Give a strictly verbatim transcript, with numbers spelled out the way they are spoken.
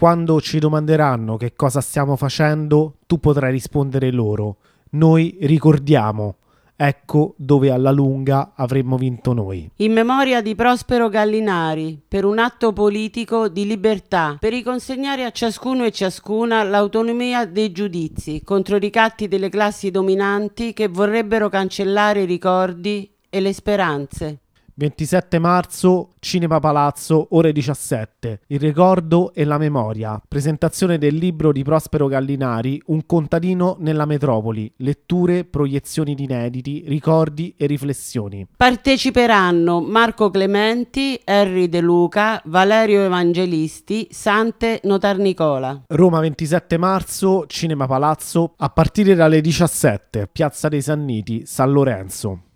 Quando ci domanderanno che cosa stiamo facendo, tu potrai rispondere loro: noi ricordiamo. Ecco dove alla lunga avremmo vinto noi. In memoria di Prospero Gallinari, per un atto politico di libertà, per riconsegnare a ciascuno e ciascuna l'autonomia dei giudizi contro i ricatti delle classi dominanti che vorrebbero cancellare i ricordi e le speranze. ventisette marzo, Cinema Palazzo, ore diciassette. Il ricordo e la memoria. Presentazione del libro di Prospero Gallinari, Un contadino nella metropoli. Letture, proiezioni di inediti, ricordi e riflessioni. Parteciperanno Marco Clementi, Henry De Luca, Valerio Evangelisti, Sante Notar Nicola. Roma ventisette marzo, Cinema Palazzo, a partire dalle diciassette. Piazza dei Sanniti, San Lorenzo.